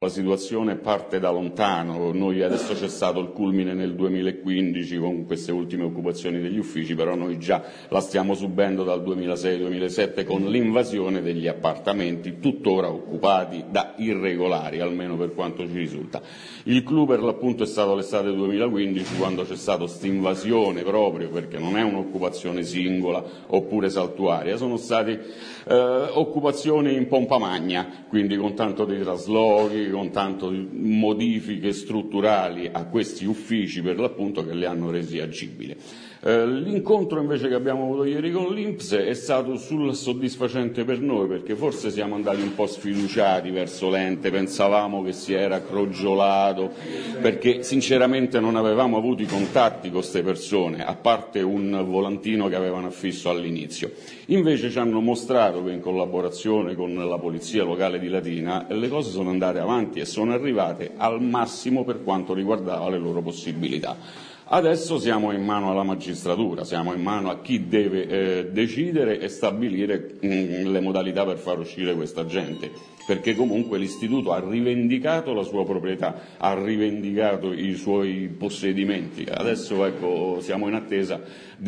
la situazione parte da lontano. Noi adesso c'è stato il culmine nel 2015 con queste ultime occupazioni degli uffici, però noi già la stiamo subendo dal 2006-2007 con l'invasione degli appartamenti tuttora occupati da irregolari, almeno per quanto ci risulta. Il clou per l'appunto è stato l'estate 2015, quando c'è stata questa invasione proprio, perché non è un'occupazione singola oppure saltuaria, sono state occupazioni in pompa magna, quindi con tanto di traslochi, con tanto di modifiche strutturali a questi uffici per l'appunto che li hanno resi agibili. L'incontro invece che abbiamo avuto ieri con l'Inps è stato sul soddisfacente per noi, perché forse siamo andati un po' sfiduciati verso l'ente, pensavamo che si era crogiolato, perché sinceramente non avevamo avuto i contatti con queste persone, a parte un volantino che avevano affisso all'inizio. Invece ci hanno mostrato che in collaborazione con la Polizia Locale di Latina le cose sono andate avanti e sono arrivate al massimo per quanto riguardava le loro possibilità. Adesso siamo in mano alla magistratura, siamo in mano a chi deve decidere e stabilire le modalità per far uscire questa gente, perché comunque l'istituto ha rivendicato la sua proprietà, ha rivendicato i suoi possedimenti. Adesso ecco, siamo in attesa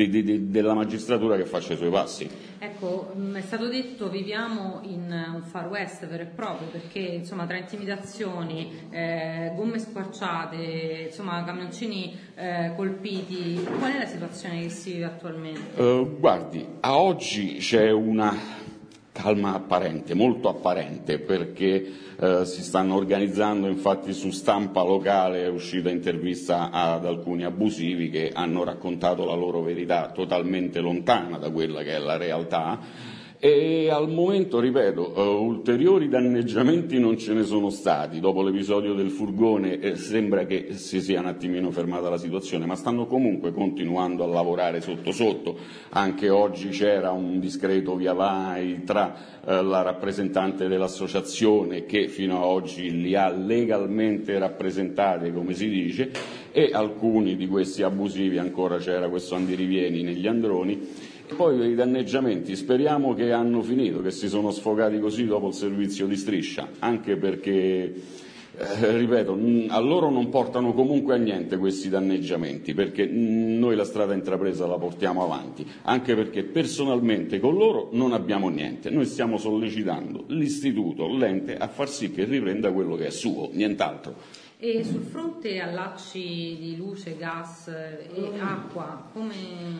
della magistratura che faccia i suoi passi. Ecco, è stato detto viviamo in un far west vero e proprio, perché insomma tra intimidazioni, gomme squarciate, insomma camioncini colpiti, qual è la situazione che si vive attualmente? Guardi, a oggi c'è una calma apparente, molto apparente, perché si stanno organizzando, infatti su stampa locale è uscita intervista ad alcuni abusivi che hanno raccontato la loro verità totalmente lontana da quella che è la realtà. E al momento, ripeto, ulteriori danneggiamenti non ce ne sono stati. Dopo l'episodio del furgone sembra che si sia un attimino fermata la situazione, ma stanno comunque continuando a lavorare sotto sotto. Anche oggi c'era un discreto via vai tra la rappresentante dell'associazione, che fino ad oggi li ha legalmente rappresentati, come si dice, e alcuni di questi abusivi, ancora c'era questo andirivieni negli androni. Poi i danneggiamenti speriamo che hanno finito, che si sono sfogati così dopo il servizio di striscia, anche perché, ripeto, a loro non portano comunque a niente questi danneggiamenti, perché noi la strada intrapresa la portiamo avanti, anche perché personalmente con loro non abbiamo niente, noi stiamo sollecitando l'istituto, l'ente, a far sì che riprenda quello che è suo, nient'altro. E sul fronte allacci di luce, gas e acqua, come?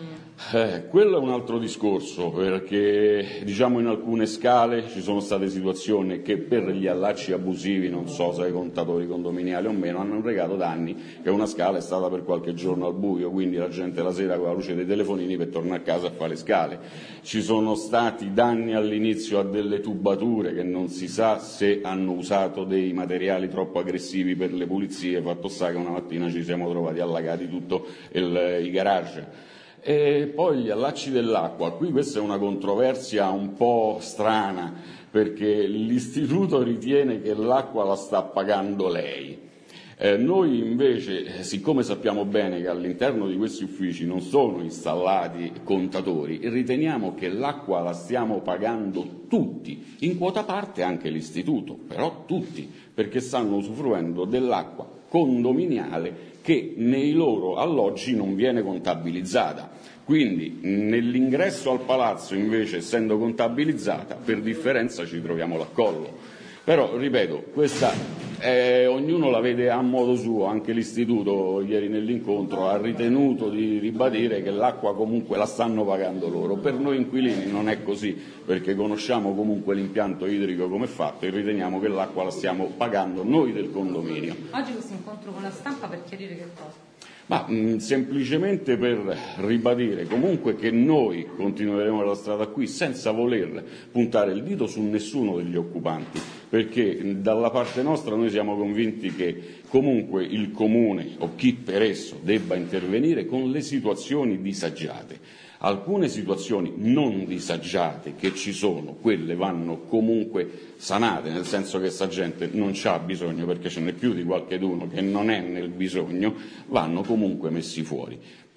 Quello è un altro discorso, perché diciamo in alcune scale ci sono state situazioni che per gli allacci abusivi, non so se ai contatori condominiali o meno, hanno recato danni, che una scala è stata per qualche giorno al buio, quindi la gente la sera con la luce dei telefonini per tornare a casa a fare le scale. Ci sono stati danni all'inizio a delle tubature che non si sa se hanno usato dei materiali troppo aggressivi per le pulizie, fatto sta che una mattina ci siamo trovati allagati tutto i garage. E poi gli allacci dell'acqua, qui questa è una controversia un po' strana, perché l'istituto ritiene che l'acqua la sta pagando lei. Noi invece, siccome sappiamo bene che all'interno di questi uffici non sono installati contatori, riteniamo che l'acqua la stiamo pagando tutti, in quota parte anche l'istituto, però tutti, perché stanno usufruendo dell'acqua condominiale che nei loro alloggi non viene contabilizzata. Quindi nell'ingresso al palazzo, invece, essendo contabilizzata, per differenza ci troviamo l'accollo. Però, ripeto, questa ognuno la vede a modo suo, anche l'istituto ieri nell'incontro ha ritenuto di ribadire che l'acqua comunque la stanno pagando loro. Per noi inquilini non è così, perché conosciamo comunque l'impianto idrico come è fatto e riteniamo che l'acqua la stiamo pagando noi del condominio. Oggi questo incontro con la stampa per chiarire che cosa? Ma semplicemente per ribadire comunque che noi continueremo la strada qui senza voler puntare il dito su nessuno degli occupanti, perché dalla parte nostra noi siamo convinti che comunque il Comune o chi per esso debba intervenire con le situazioni disagiate. Alcune situazioni non disagiate che ci sono, quelle vanno comunque sanate, nel senso che sta gente non c'ha bisogno, perché ce n'è più di qualcheduno che non è nel bisogno, vanno comunque messi fuori.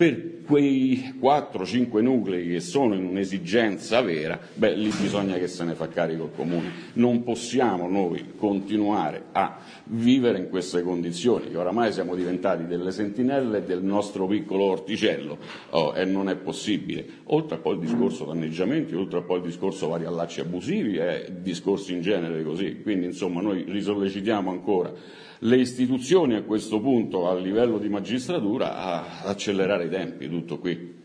Per quei 4-5 nuclei che sono in un'esigenza vera, lì bisogna che se ne fa carico il Comune. Non possiamo noi continuare a vivere in queste condizioni, che oramai siamo diventati delle sentinelle del nostro piccolo orticello, e non è possibile. Oltre a poi il discorso danneggiamenti, oltre a poi il discorso vari allacci abusivi e discorsi in genere così. Quindi insomma noi risollecitiamo ancora le istituzioni a questo punto a livello di magistratura a accelerare i tempi, tutto qui.